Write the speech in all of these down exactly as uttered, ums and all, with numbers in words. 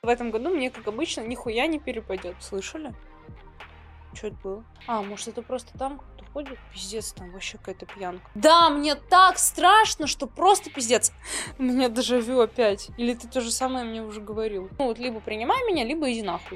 В этом году мне, как обычно, нихуя не перепадет. Слышали? Что это было? А, может, это просто там кто-то ходит? Пиздец, там вообще какая-то пьянка. Да, мне так страшно, что просто пиздец. У меня дежавю опять. Или ты то же самое мне уже говорил? Ну, вот либо принимай меня, либо иди нахуй.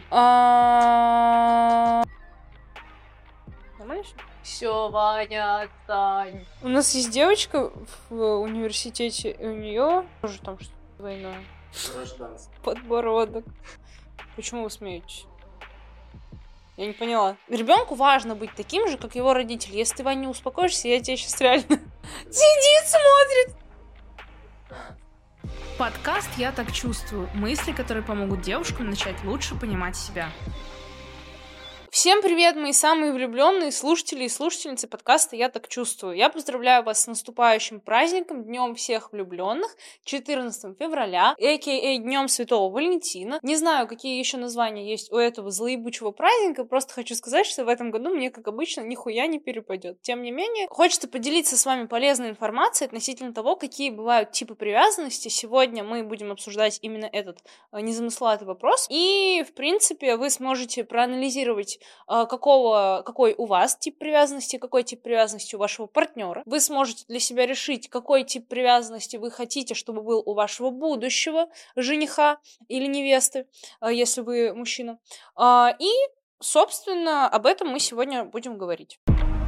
Нормально все? Все, Ваня, отстань. У нас есть девочка в университете, и у нее тоже там что-то двойное. Гражданство. Подбородок. Почему вы смеетесь? Я не поняла. Ребенку важно быть таким же, как его родители. Если ты, Ваня, не успокоишься, я тебя сейчас реально... Сидит, смотрит. Подкаст «Я так чувствую». Мысли, которые помогут девушкам начать лучше понимать себя. Всем привет, мои самые влюбленные слушатели и слушательницы подкаста «Я так чувствую». Я поздравляю вас с наступающим праздником, Днем всех влюбленных, четырнадцатого февраля, а.к.а. Днем Святого Валентина. Не знаю, какие еще названия есть у этого злоебучего праздника, просто хочу сказать, что в этом году мне, как обычно, нихуя не перепадет. Тем не менее, хочется поделиться с вами полезной информацией относительно того, какие бывают типы привязанности. Сегодня мы будем обсуждать именно этот незамысловатый вопрос, и, в принципе, вы сможете проанализировать, какого, какой у вас тип привязанности, какой тип привязанности у вашего партнера. Вы сможете для себя решить, какой тип привязанности вы хотите, чтобы был у вашего будущего жениха или невесты, если вы мужчина. И, собственно, об этом мы сегодня будем говорить.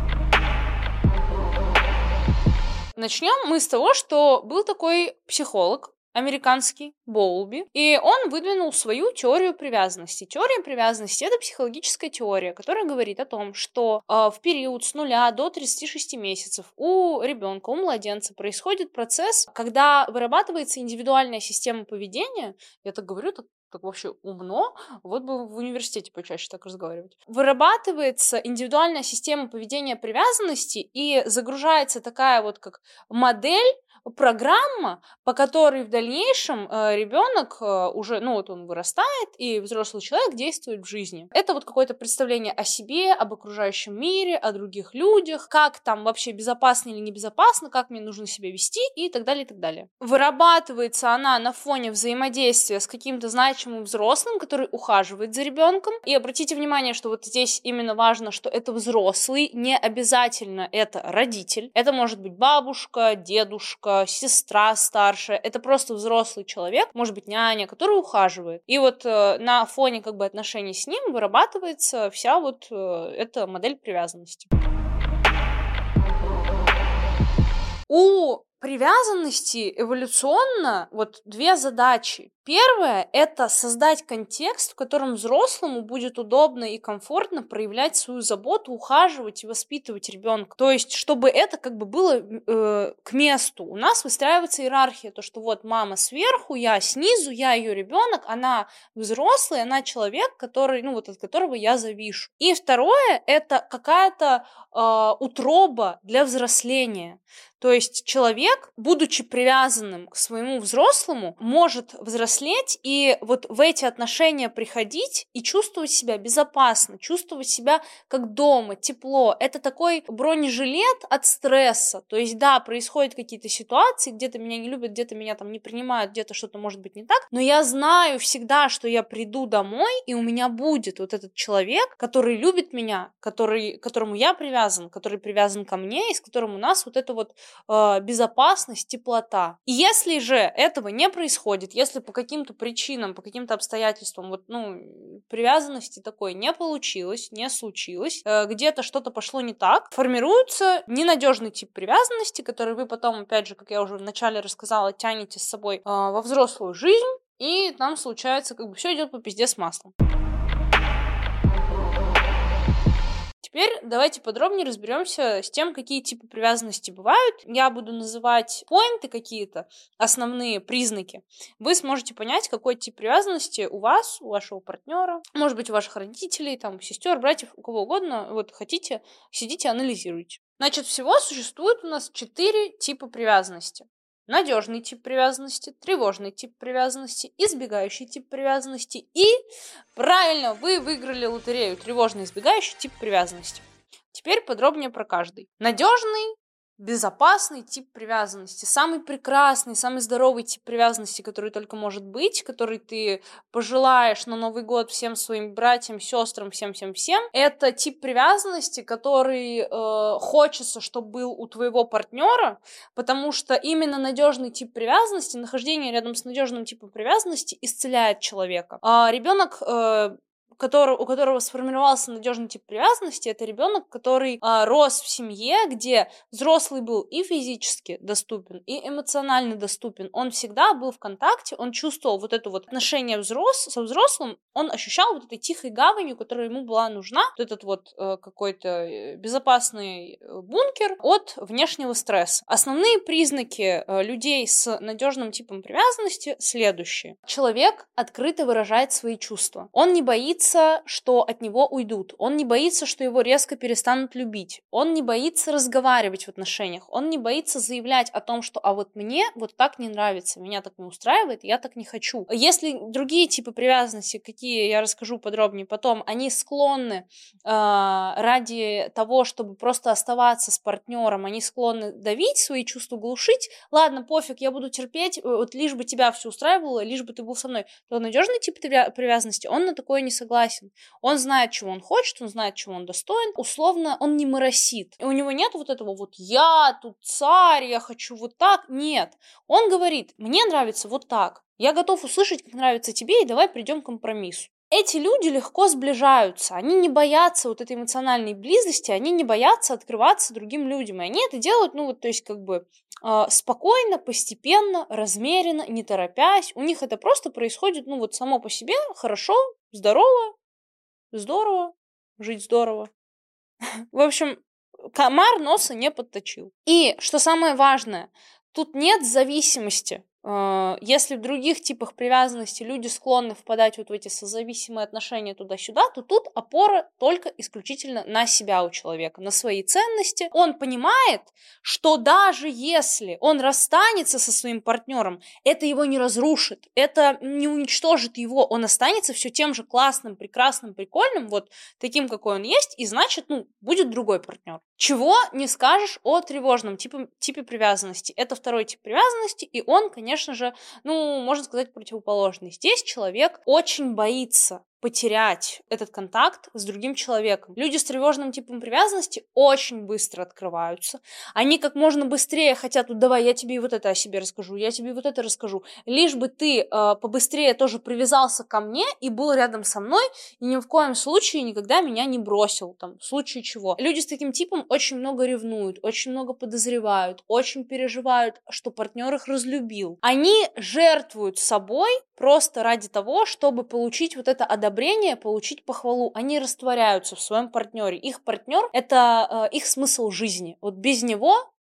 Начнем мы с того, что был такой психолог, американский, Боулби, и он выдвинул свою теорию привязанности. Теория привязанности — это психологическая теория, которая говорит о том, что э, в период с нуля до тридцати шести месяцев у ребенка, у младенца происходит процесс, когда вырабатывается индивидуальная система поведения. Я так говорю, так так вообще умно, вот бы в университете почаще так разговаривать. Вырабатывается индивидуальная система поведения привязанности и загружается такая вот как модель, программа, по которой в дальнейшем э, ребенок э, уже, ну вот он вырастает, и взрослый человек действует в жизни. Это вот какое-то представление о себе, об окружающем мире, о других людях, как там вообще безопасно или небезопасно, как мне нужно себя вести и так далее, и так далее. Вырабатывается она на фоне взаимодействия с каким-то значимым взрослым, который ухаживает за ребенком. И обратите внимание, что вот здесь именно важно, что это взрослый, не обязательно это родитель. Это может быть бабушка, дедушка, сестра старшая, это просто взрослый человек, может быть, няня, который ухаживает. И вот э, на фоне как бы отношений с ним вырабатывается вся вот э, эта модель привязанности. У привязанности эволюционно вот две задачи. Первая — это создать контекст, в котором взрослому будет удобно и комфортно проявлять свою заботу, ухаживать и воспитывать ребенка. То есть, чтобы это как бы было э, к месту. У нас выстраивается иерархия, то, что вот мама сверху, я снизу, я ее ребенок, она взрослый, она человек, который, ну вот от которого я завишу. И второе — это какая-то э, утроба для взросления. То есть человек, будучи привязанным к своему взрослому, может взрослеть и вот в эти отношения приходить и чувствовать себя безопасно, чувствовать себя как дома, тепло. Это такой бронежилет от стресса. То есть, да, происходят какие-то ситуации, где-то меня не любят, где-то меня там не принимают, где-то что-то может быть не так, но я знаю всегда, что я приду домой, и у меня будет вот этот человек, который любит меня, который, к которому я привязан, который привязан ко мне, и с которым у нас вот это вот безопасность, теплота. И если же этого не происходит, если по каким-то причинам, по каким-то обстоятельствам вот, ну, привязанности такой не получилось, не случилось, где-то что-то пошло не так, формируется ненадежный тип привязанности, который вы потом, опять же, как я уже вначале рассказала, тянете с собой во взрослую жизнь, и там случается, как бы все идет по пизде с маслом. Теперь давайте подробнее разберемся с тем, какие типы привязанности бывают. Я буду называть поинты какие-то, основные признаки. Вы сможете понять, какой тип привязанности у вас, у вашего партнера, может быть, у ваших родителей, там, сестер, братьев, у кого угодно. Вот хотите, сидите, анализируйте. Значит, всего существует у нас четыре типа привязанности. Надежный тип привязанности, тревожный тип привязанности, избегающий тип привязанности и, правильно, вы выиграли лотерею, тревожный избегающий тип привязанности. Теперь подробнее про каждый. Надежный безопасный тип привязанности, самый прекрасный, самый здоровый тип привязанности, который только может быть, который ты пожелаешь на Новый год всем своим братьям, сестрам, всем-всем-всем. Это тип привязанности, который э, хочется, чтобы был у твоего партнера, потому что именно надежный тип привязанности, нахождение рядом с надежным типом привязанности исцеляет человека. А ребенок э, Который, у которого сформировался надежный тип привязанности, это ребенок, который а, рос в семье, где взрослый был и физически доступен, и эмоционально доступен. Он всегда был в контакте, он чувствовал вот это вот отношение взрос, со взрослым, он ощущал вот этой тихой гаванью, которая ему была нужна, вот этот вот э, какой-то безопасный бункер от внешнего стресса. Основные признаки э, людей с надежным типом привязанности следующие. Человек открыто выражает свои чувства. Он не боится, что от него уйдут. Он не боится, что его резко перестанут любить. Он не боится разговаривать в отношениях. Он не боится заявлять о том, что «а вот мне вот так не нравится, меня так не устраивает, я так не хочу». Если другие типы привязанности, какие я расскажу подробнее потом, они склонны э, ради того, чтобы просто оставаться с партнером, они склонны давить свои чувства, глушить. Ладно, пофиг, я буду терпеть, вот лишь бы тебя все устраивало, лишь бы ты был со мной. То надежный тип привязанности, он на такое не согласен. Он знает, чего он хочет, он знает, чего он достоин. Условно, он не моросит. И у него нет вот этого вот «я тут царь, я хочу вот так». Нет. Он говорит «мне нравится вот так. Я готов услышать, как нравится тебе, и давай придем к компромиссу». Эти люди легко сближаются, они не боятся вот этой эмоциональной близости, они не боятся открываться другим людям, и они это делают, ну вот, то есть как бы э, спокойно, постепенно, размеренно, не торопясь, у них это просто происходит, ну вот само по себе, хорошо, здорово, здорово, жить здорово. В общем, комар носа не подточил. И, что самое важное, тут нет зависимости. Если в других типах привязанности люди склонны впадать вот в эти созависимые отношения туда-сюда, то тут опора только исключительно на себя у человека, на свои ценности. Он понимает, что даже если он расстанется со своим партнером, это его не разрушит, это не уничтожит его, он останется все тем же классным, прекрасным, прикольным, вот таким, какой он есть, и значит, ну, будет другой партнер. Чего не скажешь о тревожном типе, типе привязанности. Это второй тип привязанности, и он, конечно же, ну, можно сказать, противоположный. Здесь человек очень боится потерять этот контакт с другим человеком. Люди с тревожным типом привязанности очень быстро открываются. Они как можно быстрее хотят, вот давай, я тебе вот это о себе расскажу, я тебе вот это расскажу. Лишь бы ты э, побыстрее тоже привязался ко мне и был рядом со мной, и ни в коем случае никогда меня не бросил, там, в случае чего. Люди с таким типом очень много ревнуют, очень много подозревают, очень переживают, что партнер их разлюбил. Они жертвуют собой просто ради того, чтобы получить вот это одобрение, получить похвалу. Они растворяются в своем партнере. Их партнер — это э, их смысл жизни. Вот без него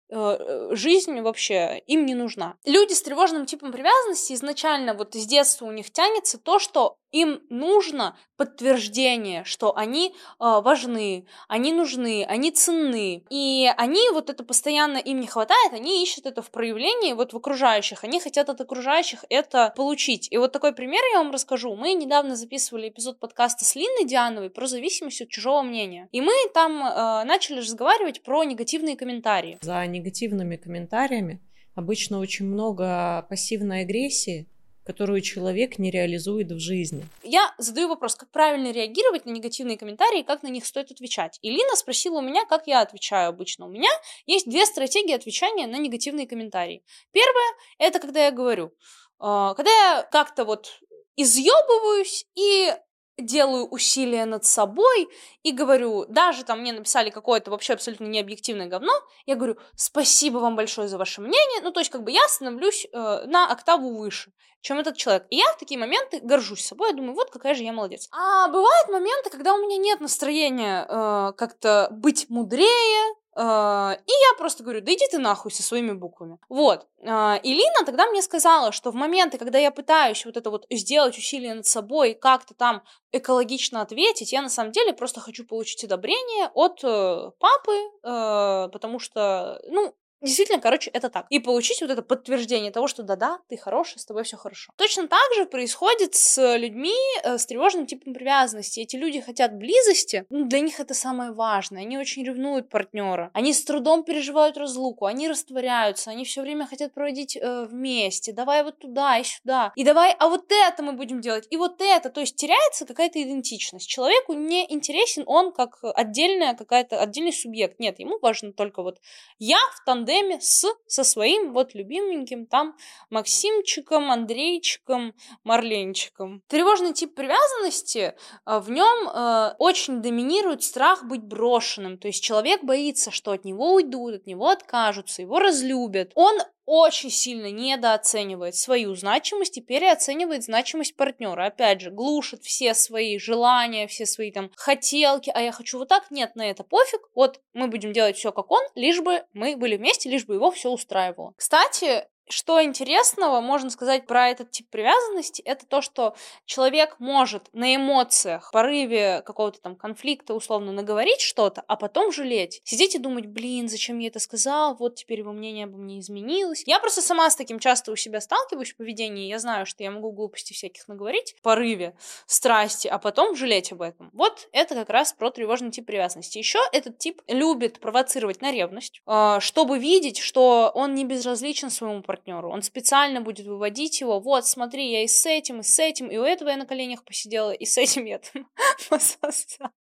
э, жизнь вообще им не нужна. Люди с тревожным типом привязанности изначально вот с детства у них тянется то, что им нужно подтверждение, что они э, важны, они нужны, они ценны. И они, вот это постоянно им не хватает, они ищут это в проявлении вот в окружающих. Они хотят от окружающих это получить. И вот такой пример я вам расскажу. Мы недавно записывали эпизод подкаста с Линой Диановой про зависимость от чужого мнения. И мы там э, начали разговаривать про негативные комментарии. За негативными комментариями обычно очень много пассивной агрессии, которую человек не реализует в жизни. Я задаю вопрос, как правильно реагировать на негативные комментарии, как на них стоит отвечать. И Лина спросила у меня, как я отвечаю обычно. У меня есть две стратегии отвечания на негативные комментарии. Первая — это когда я говорю, когда я как-то вот изъебываюсь и делаю усилия над собой и говорю, даже там мне написали какое-то вообще абсолютно необъективное говно, я говорю, спасибо вам большое за ваше мнение, ну то есть как бы я становлюсь э, на октаву выше, чем этот человек. И я в такие моменты горжусь собой, я думаю, вот какая же я молодец. А бывают моменты, когда у меня нет настроения э, как-то быть мудрее, Uh, и я просто говорю, да иди ты нахуй со своими буквами. Вот. Uh, и Лина тогда мне сказала, что в моменты, когда я пытаюсь вот это вот сделать усилие над собой, как-то там экологично ответить, я на самом деле просто хочу получить одобрение от uh, папы, uh, потому что, ну, действительно, короче, это так. И получить вот это подтверждение того, что да-да, ты хороший, с тобой все хорошо. Точно так же происходит с людьми э, с тревожным типом привязанности. Эти люди хотят близости, ну, для них это самое важное. Они очень ревнуют партнера, они с трудом переживают разлуку, они растворяются, они все время хотят проводить э, вместе. Давай вот туда и сюда. И давай, а вот это мы будем делать, и вот это. То есть теряется какая-то идентичность. Человеку не интересен он как отдельная какая-то, отдельный субъект. Нет, ему важно только вот я в тандеме с, со своим вот любименьким там Максимчиком, Андрейчиком, Марленчиком. Тревожный тип привязанности, в нем э, очень доминирует страх быть брошенным. То есть человек боится, что от него уйдут, от него откажутся, его разлюбят. Он очень сильно недооценивает свою значимость и переоценивает значимость партнера. Опять же, глушит все свои желания, все свои там хотелки, а я хочу вот так, нет, на это пофиг, вот мы будем делать все как он, лишь бы мы были вместе, лишь бы его все устраивало. Кстати, что интересного можно сказать про этот тип привязанности, это то, что человек может на эмоциях, в порыве какого-то там конфликта условно наговорить что-то, а потом жалеть. Сидеть и думать, блин, зачем я это сказал, вот теперь его мнение обо мне изменилось. Я просто сама с таким часто у себя сталкиваюсь в поведении, я знаю, что я могу глупостей всяких наговорить в порыве страсти, а потом жалеть об этом. Вот это как раз про тревожный тип привязанности. Еще этот тип любит провоцировать на ревность, чтобы видеть, что он не безразличен своему партнеру, партнеру. Он специально будет выводить его. Вот, смотри, я и с этим, и с этим, и у этого я на коленях посидела, и с этим я там пососалась.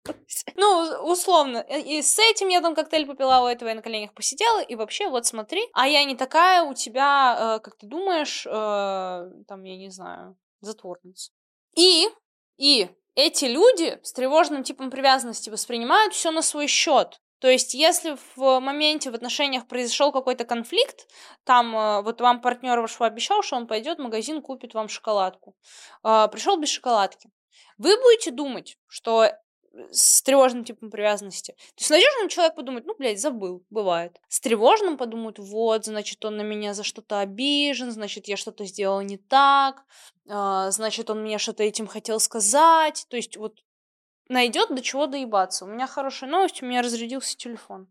Ну, условно, и с этим я там коктейль попила, у этого я на коленях посидела, и вообще, вот смотри, а я не такая у тебя, как ты думаешь, там, я не знаю, затворница. И, и эти люди с тревожным типом привязанности воспринимают все на свой счет. То есть, если в моменте в отношениях произошел какой-то конфликт, там вот вам партнер ваш пообещал, что он пойдет в магазин, купит вам шоколадку, пришел без шоколадки, вы будете думать, что с тревожным типом привязанности. То есть с надежным человек подумает, ну, блядь, забыл, бывает. С тревожным подумают, вот, значит, он на меня за что-то обижен, значит, я что-то сделала не так, значит, он мне что-то этим хотел сказать. То есть вот найдет до чего доебаться. У меня хорошая новость, у меня разрядился телефон.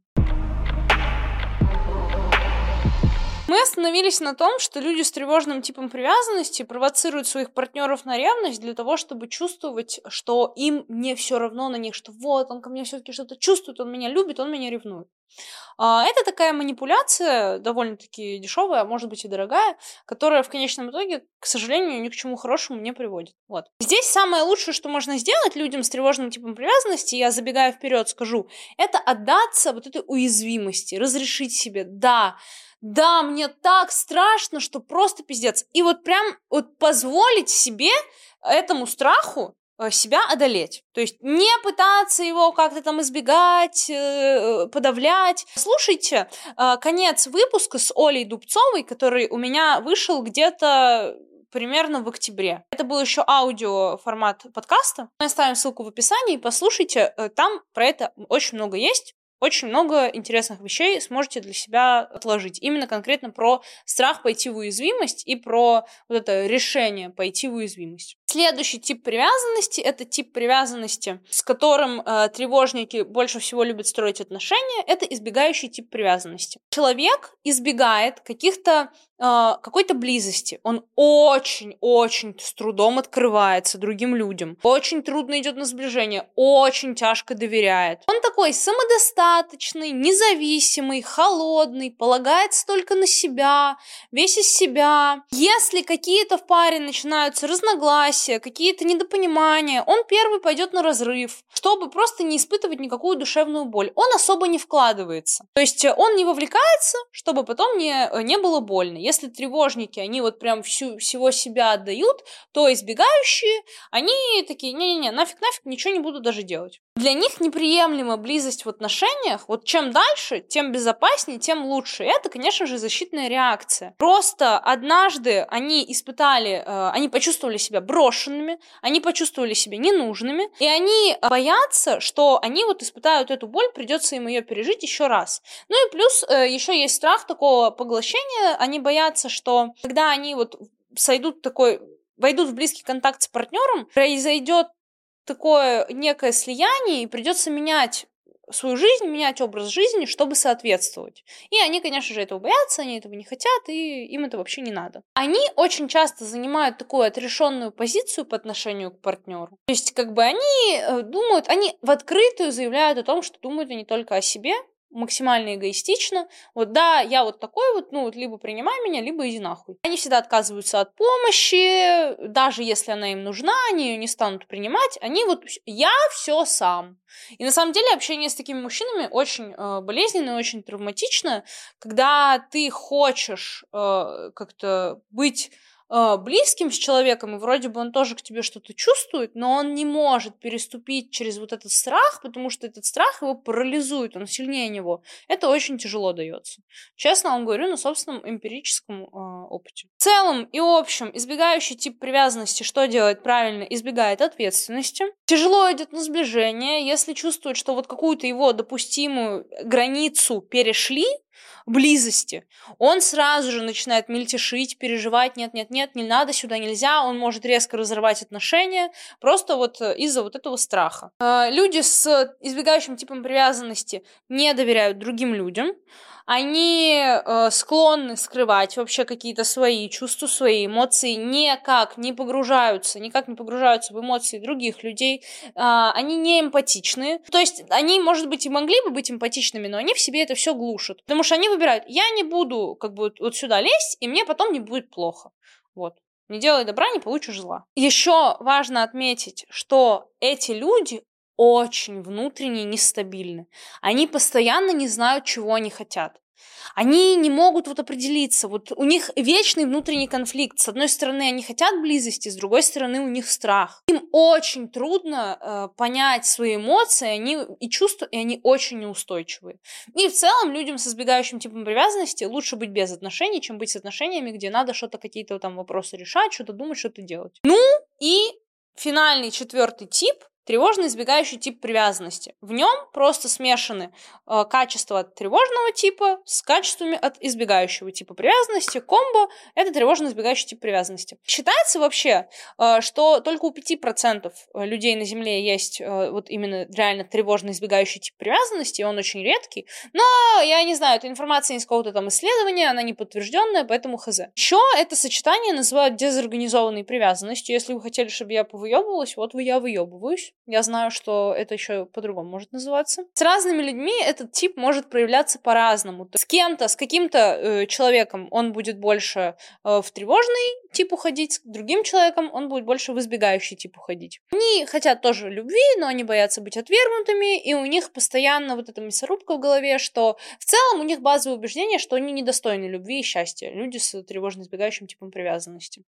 Мы остановились на том, что люди с тревожным типом привязанности провоцируют своих партнеров на ревность для того, чтобы чувствовать, что им не все равно на них, что вот, он ко мне все-таки что-то чувствует, он меня любит, он меня ревнует. Это такая манипуляция, довольно-таки дешевая, а может быть и дорогая, которая в конечном итоге, к сожалению, ни к чему хорошему не приводит. Вот. Здесь самое лучшее, что можно сделать людям с тревожным типом привязанности, я забегая вперед скажу, это отдаться вот этой уязвимости, разрешить себе, да, да, мне так страшно, что просто пиздец. И вот прям вот позволить себе этому страху себя одолеть. То есть не пытаться его как-то там избегать, подавлять. Слушайте конец выпуска с Олей Дубцовой, который у меня вышел где-то примерно в октябре. Это был еще аудио формат подкаста. Мы оставим ссылку в описании, послушайте. Там про это очень много есть. Очень много интересных вещей сможете для себя отложить. Именно конкретно про страх пойти в уязвимость и про вот это решение пойти в уязвимость. Следующий тип привязанности – это тип привязанности, с которым э, тревожники больше всего любят строить отношения. Это избегающий тип привязанности. Человек избегает каких-то э, какой-то близости. Он очень-очень с трудом открывается другим людям. Очень трудно идет на сближение. Очень тяжко доверяет. Он такой самодостаточный, независимый, холодный, полагается только на себя, весь из себя. Если какие-то в паре начинаются разногласия, какие-то недопонимания, он первый пойдет на разрыв, чтобы просто не испытывать никакую душевную боль. Он особо не вкладывается. То есть он не вовлекается, чтобы потом не, не было больно. Если тревожники, они вот прям всю, всего себя отдают, то избегающие, они такие, не-не-не, нафиг-нафиг, ничего не буду даже делать. Для них неприемлема близость в отношениях. Вот чем дальше, тем безопаснее, тем лучше. И это, конечно же, защитная реакция. Просто однажды они испытали, э, они почувствовали себя брошенными, они почувствовали себя ненужными, и они боятся, что они вот испытают эту боль, придется им ее пережить еще раз. Ну и плюс э, еще есть страх такого поглощения. Они боятся, что когда они вот сойдут такой, войдут в близкий контакт с партнером, произойдет такое некое слияние, и придется менять свою жизнь, менять образ жизни, чтобы соответствовать. И они, конечно же, этого боятся, они этого не хотят, и им это вообще не надо. Они очень часто занимают такую отрешенную позицию по отношению к партнеру. То есть, как бы они думают, они в открытую заявляют о том, что думают они только о себе, максимально эгоистично. Вот да, я вот такой вот, ну вот либо принимай меня, либо иди нахуй. Они всегда отказываются от помощи, даже если она им нужна, они ее не станут принимать. Они вот, я все сам. И на самом деле общение с такими мужчинами очень э, болезненно и очень травматично, когда ты хочешь э, как-то быть близким с человеком, и вроде бы он тоже к тебе что-то чувствует, но он не может переступить через вот этот страх, потому что этот страх его парализует, он сильнее него. Это очень тяжело дается. Честно вам говорю, на собственном эмпирическом э, опыте. В целом и общем, избегающий тип привязанности что делает правильно? Избегает ответственности. Тяжело идет на сближение, если чувствует, что вот какую-то его допустимую границу перешли, близости, он сразу же начинает мельтешить, переживать, нет-нет-нет, не надо, сюда нельзя, он может резко разорвать отношения, просто вот из-за вот этого страха. Люди с избегающим типом привязанности не доверяют другим людям, они э, склонны скрывать вообще какие-то свои чувства, свои эмоции, никак не погружаются, никак не погружаются в эмоции других людей, э, они не эмпатичны, то есть они, может быть, и могли бы быть эмпатичными, но они в себе это все глушат, потому что они выбирают, я не буду как бы вот сюда лезть, и мне потом не будет плохо, вот. Не делай добра, не получишь зла. Еще важно отметить, что эти люди очень внутренне нестабильны. Они постоянно не знают, чего они хотят. Они не могут вот определиться. Вот у них вечный внутренний конфликт. С одной стороны, они хотят близости, с другой стороны, у них страх. Им очень трудно э, понять свои эмоции, они и чувства, и они очень неустойчивые. И в целом людям с избегающим типом привязанности лучше быть без отношений, чем быть с отношениями, где надо что-то, какие-то там вопросы решать, что-то думать, что-то делать. Ну и финальный четвертый тип — тревожно избегающий тип привязанности. В нем просто смешаны э, качества от тревожного типа с качествами от избегающего типа привязанности. Комбо — это тревожно избегающий тип привязанности. Считается вообще, э, что только у пяти процентов людей на Земле есть э, вот именно реально тревожно избегающий тип привязанности, и он очень редкий. Но я не знаю, эта информация из какого-то там исследования, она не подтвержденная, поэтому хз. Еще это сочетание называют дезорганизованной привязанностью. Если вы хотели, чтобы я повыебывалась, вот я выебываюсь. Я знаю, что это еще по-другому может называться. С разными людьми этот тип может проявляться по-разному. С кем-то, с каким-то э, человеком он будет больше э, в тревожный тип уходить, с другим человеком он будет больше в избегающий тип уходить. Они хотят тоже любви, но они боятся быть отвергнутыми, и у них постоянно вот эта мясорубка в голове, что в целом у них базовое убеждение, что они недостойны любви и счастья. Люди с тревожно избегающим типом привязанности.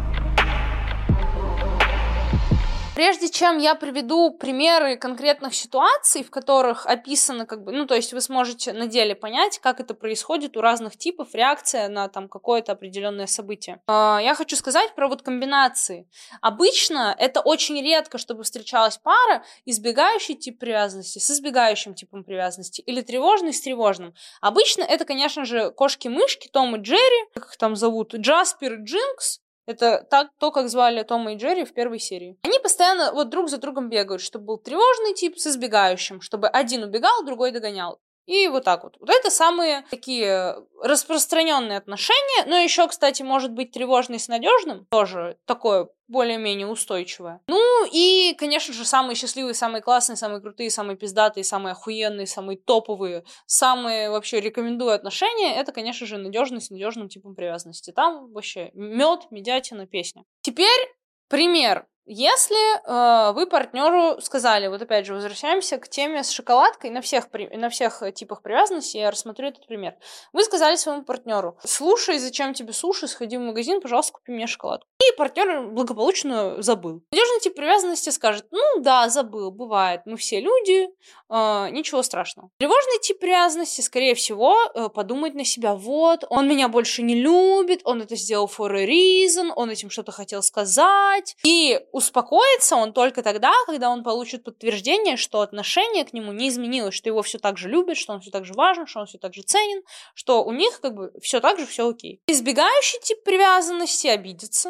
Прежде чем я приведу примеры конкретных ситуаций, в которых описано, как бы, ну, то есть вы сможете на деле понять, как это происходит у разных типов, реакция на там какое-то определенное событие. Я хочу сказать про вот комбинации. Обычно это очень редко, чтобы встречалась пара, избегающий тип привязанности с избегающим типом привязанности или тревожный с тревожным. Обычно это, конечно же, кошки-мышки, Том и Джерри, как их там зовут, Джаспер и Джинкс. Это так, то, как звали Тома и Джерри в первой серии. Они постоянно вот друг за другом бегают, чтобы был тревожный тип с избегающим, чтобы один убегал, другой догонял. И вот так вот. Вот это самые такие распространенные отношения. Но еще, кстати, может быть тревожный с надежным. Тоже такое более-менее устойчивое. Ну и, конечно же, самые счастливые, самые классные, самые крутые, самые пиздатые, самые охуенные, самые топовые, самые вообще рекомендую отношения. Это, конечно же, надежность с надежным типом привязанности. Там вообще мед, медятина, песня. Теперь пример. Если э, вы партнеру сказали, вот опять же возвращаемся к теме с шоколадкой, на всех, на всех типах привязанности я рассмотрю этот пример. Вы сказали своему партнеру: слушай, зачем тебе суши, сходи в магазин, пожалуйста, купи мне шоколадку. И партнер благополучно забыл. Надежный тип привязанности скажет: ну да, забыл, бывает, мы все люди, э, ничего страшного. Тревожный тип привязанности, скорее всего, э, подумает на себя: вот, он меня больше не любит, он это сделал for a reason, он этим что-то хотел сказать. И успокоится он только тогда, когда он получит подтверждение, что отношение к нему не изменилось, что его все так же любят, что он все так же важен, что он все так же ценен, что у них как бы все так же все окей. Избегающий тип привязанности обидится,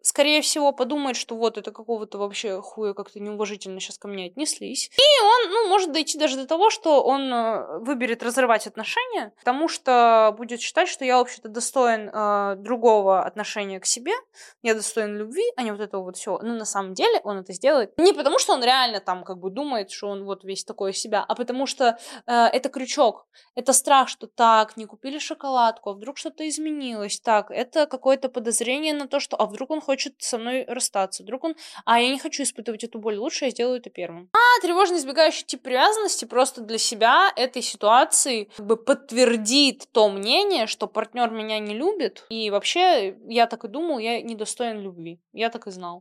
скорее всего, подумает, что вот это какого-то вообще хуя как-то неуважительно сейчас ко мне отнеслись. И он, ну, может дойти даже до того, что он э, выберет разрывать отношения, потому что будет считать, что я вообще-то достоин э, другого отношения к себе, я достоин любви, а не вот этого вот всего. Но на самом деле он это сделает не потому, что он реально там как бы думает, что он вот весь такой из себя, а потому что э, это крючок, это страх, что так, не купили шоколадку, а вдруг что-то изменилось, так, это какое-то подозрение на то, что, а вдруг он хочет со мной расстаться, вдруг он, а я не хочу испытывать эту боль, лучше я сделаю это первым. А тревожно избегающий тип привязанности просто для себя этой ситуации как бы подтвердит то мнение, что партнер меня не любит, и вообще я так и думал, я недостоин любви, я так и знал.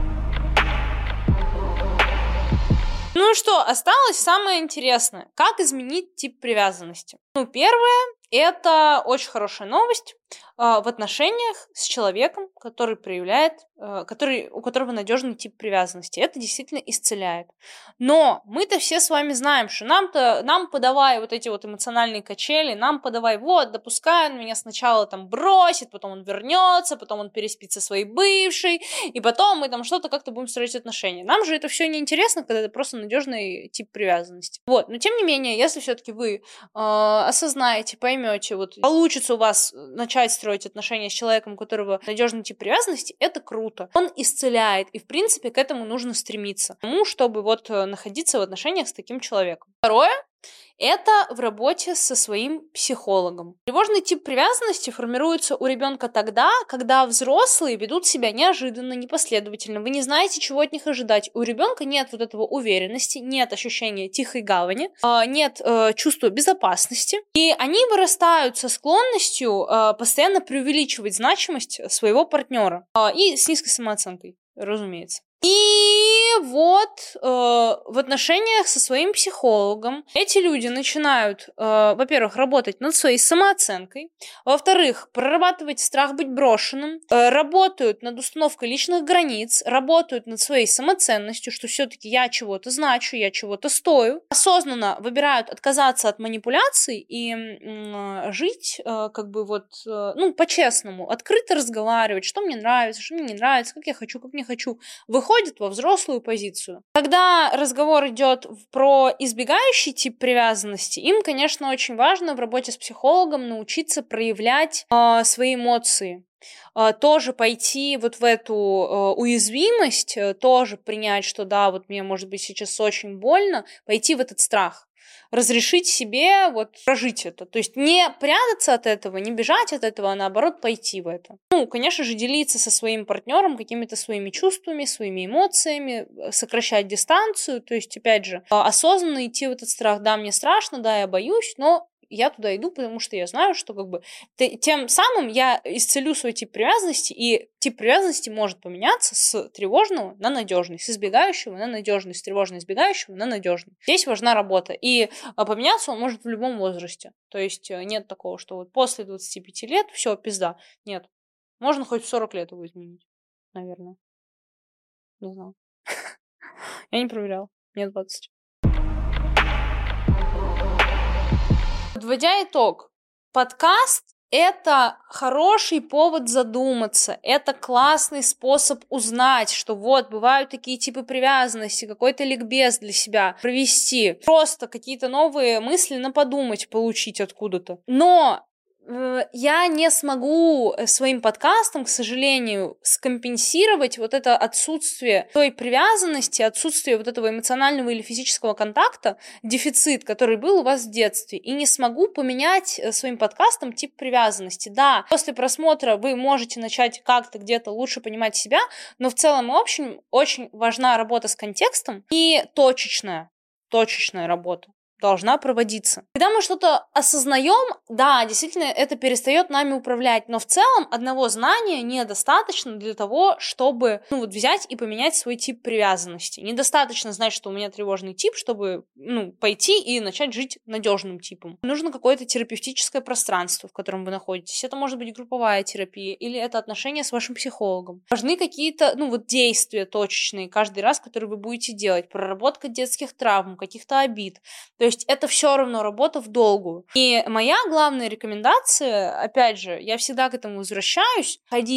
Ну что, осталось самое интересное. Как изменить тип привязанности? Ну, первое, это очень хорошая новость э, в отношениях с человеком, который проявляет, э, который, у которого надежный тип привязанности. Это действительно исцеляет. Но мы-то все с вами знаем, что нам-то, нам подавай вот эти вот эмоциональные качели, нам подавай, вот, допускай, он меня сначала там бросит, потом он вернется, потом он переспит со своей бывшей, и потом мы там что-то как-то будем строить отношения. Нам же это все неинтересно, когда это просто надежный тип привязанности. Вот, но тем не менее, если все-таки вы э, осознаете, поймете, вот получится у вас начать строить отношения с человеком, у которого надежный тип привязанности, это круто. Он исцеляет, и в принципе к этому нужно стремиться, к тому, чтобы вот находиться в отношениях с таким человеком. Второе. Это в работе со своим психологом. Тревожный тип привязанности формируется у ребенка тогда, когда взрослые ведут себя неожиданно, непоследовательно. Вы не знаете, чего от них ожидать. У ребенка нет вот этого уверенности, нет ощущения тихой гавани, нет чувства безопасности. И они вырастают со склонностью постоянно преувеличивать значимость своего партнера. И с низкой самооценкой, разумеется. И вот э, в отношениях со своим психологом эти люди начинают, э, во-первых, работать над своей самооценкой, во-вторых, прорабатывать страх быть брошенным, э, работают над установкой личных границ, работают над своей самоценностью, что все-таки я чего-то значу, я чего-то стою, осознанно выбирают отказаться от манипуляций и э, жить э, как бы вот, э, ну, по-честному, открыто разговаривать, что мне нравится, что мне не нравится, как я хочу, как не хочу, выходит во взрослую позицию. Когда разговор идет про избегающий тип привязанности, им, конечно, очень важно в работе с психологом научиться проявлять э, свои эмоции. Э, тоже пойти вот в эту э, уязвимость, э, тоже принять, что да, вот мне может быть сейчас очень больно, пойти в этот страх. Разрешить себе вот прожить это. То есть не прятаться от этого, не бежать от этого, а наоборот пойти в это. Ну, конечно же, делиться со своим партнером какими-то своими чувствами, своими эмоциями, сокращать дистанцию. То есть, опять же, осознанно идти в этот страх. Да, мне страшно, да, я боюсь, но я туда иду, потому что я знаю, что как бы тем самым я исцелю свой тип привязанности, и тип привязанности может поменяться с тревожного на надежный, с избегающего на надежный, с тревожно избегающего на надежный. Здесь важна работа, и поменяться он может в любом возрасте. То есть нет такого, что вот после двадцати пяти лет все, пизда. Нет. Можно хоть в сорок лет его изменить, наверное. Не знаю. Я не проверяла. Мне двадцать. Подводя итог, подкаст – это хороший повод задуматься, это классный способ узнать, что вот бывают такие типы привязанности, какой-то ликбез для себя провести, просто какие-то новые мысли на подумать получить откуда-то. Но я не смогу своим подкастом, к сожалению, скомпенсировать вот это отсутствие той привязанности, отсутствие вот этого эмоционального или физического контакта, дефицит, который был у вас в детстве, и не смогу поменять своим подкастом тип привязанности. Да, после просмотра вы можете начать как-то где-то лучше понимать себя, но в целом и общем очень важна работа с контекстом и точечная, точечная работа должна проводиться. Когда мы что-то осознаем, да, действительно, это перестает нами управлять, но в целом одного знания недостаточно для того, чтобы ну, вот взять и поменять свой тип привязанности. Недостаточно знать, что у меня тревожный тип, чтобы ну, пойти и начать жить надежным типом. Нужно какое-то терапевтическое пространство, в котором вы находитесь. Это может быть групповая терапия или это отношения с вашим психологом. Важны какие-то ну, вот действия точечные каждый раз, которые вы будете делать. Проработка детских травм, каких-то обид. То есть это все равно работа в долгую. И моя главная рекомендация, опять же, я всегда к этому возвращаюсь, ходить к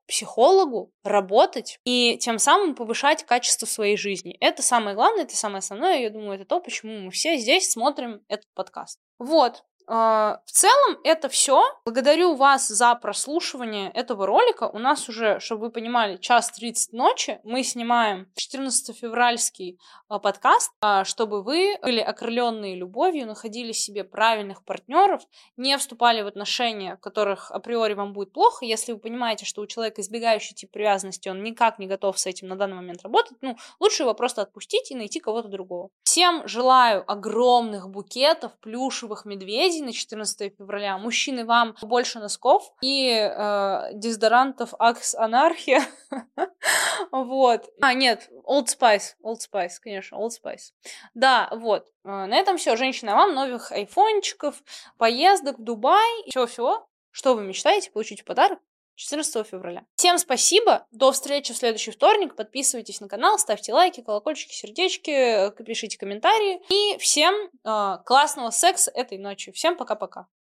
психологу, работать и тем самым повышать качество своей жизни. Это самое главное, это самое основное, я думаю, это то, почему мы все здесь смотрим этот подкаст. Вот. В целом это все. Благодарю вас за прослушивание этого ролика. У нас уже, чтобы вы понимали, час тридцать ночи. Мы снимаем четырнадцатофевральский подкаст, чтобы вы были окрыленные любовью, находили себе правильных партнеров, не вступали в отношения, в которых априори вам будет плохо. Если вы понимаете, что у человека избегающий тип привязанности, он никак не готов с этим на данный момент работать, ну, лучше его просто отпустить и найти кого-то другого. Всем желаю огромных букетов плюшевых медведей на четырнадцатое февраля. Мужчины, вам больше носков и э, дезодорантов Axe Anarchia. Вот. А, нет, Old Spice. Old Spice, конечно, Old Spice. Да, вот. На этом все. Женщина, вам новых айфончиков, поездок в Дубай, всего-всего, что вы мечтаете получить в подарок четырнадцатого февраля. Всем спасибо, до встречи в следующий вторник, подписывайтесь на канал, ставьте лайки, колокольчики, сердечки, пишите комментарии, и всем э, классного секса этой ночью. Всем пока-пока.